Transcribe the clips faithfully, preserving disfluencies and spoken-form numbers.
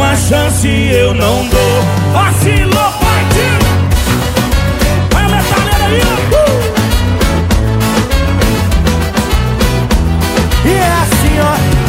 uma chance eu não dou. Vacilou, partiu. Vai a metaleira aí, uh! E é assim,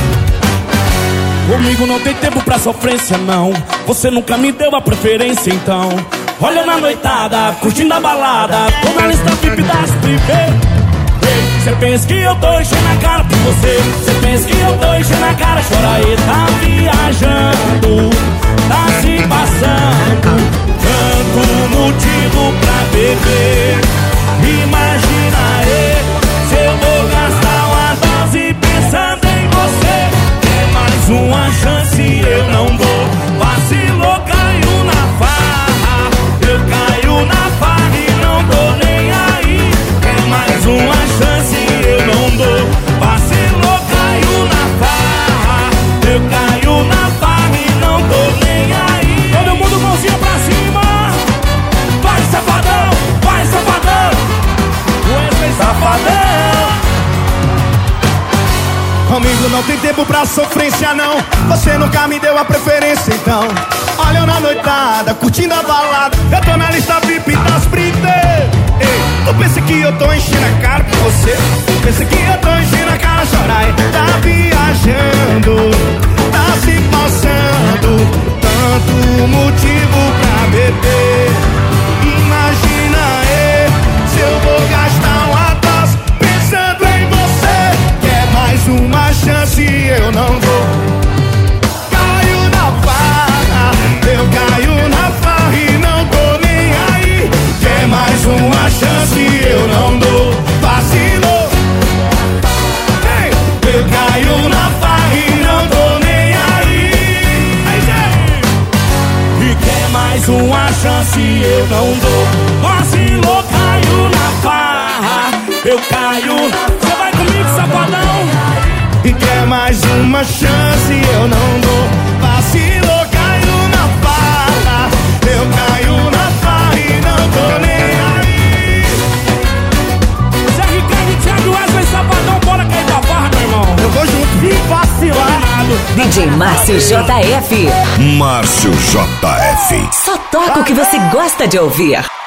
ó. Comigo não tem tempo pra sofrência, não. Você nunca me deu a preferência, então. Olha na noitada, curtindo a balada, tô na lista V I P das privê. Cê pensa que eu tô enchendo a cara por você. Cê pensa que eu tô enchendo a cara. Chora aí, tá viajando, tá se passando. Tanto motivo pra beber. Imagina aí, se eu vou gastar uma dose pensando em você. É mais uma chance, eu não dou. Vacilou, caiu na farra. Eu caio na farra e não tô nem aí. É mais uma chance, eu não dou. Vacilou, caiu na farra. Eu caio na farra e não tô nem aí. Todo mundo mãozinha pra cima. Vai, safadão, vai, safadão. Wesley Safadão. Comigo não tem tempo pra sofrência, não. Você nunca me deu a preferência, então. Olha eu na noitada, curtindo a balada. Eu tô na lista V I P das privê. Ei, tu pensa que eu tô enchendo a cara por você? Tu pensa que eu tô enchendo a cara, chorar? Tá viajando, tá se passando. Tanto motivo pra beber. Imagina aí, se eu vou gastar uma dose pensando em você. Quer mais uma chance, eu não dou. Caio na farra, eu caio na farra e não tô nem aí. Quer mais uma chance, eu não dou. Vacilou. Ei, eu caio na farra e não tô nem aí. Aí, gente. E quer mais uma chance, eu não dou. Vacilou, caiu na farra. Eu caio. Você vai comigo, safadão? E quer mais uma chance, eu não dou. Vacilou, caiu na farra. Eu caio na farra e não tô nem aí. Zé Ricardo e Thiago Wesley Safadão, bora cair da farra, meu irmão. Eu vou junto. E vacilado. D J Márcio J F. Márcio J F. Só toca o que você gosta de ouvir.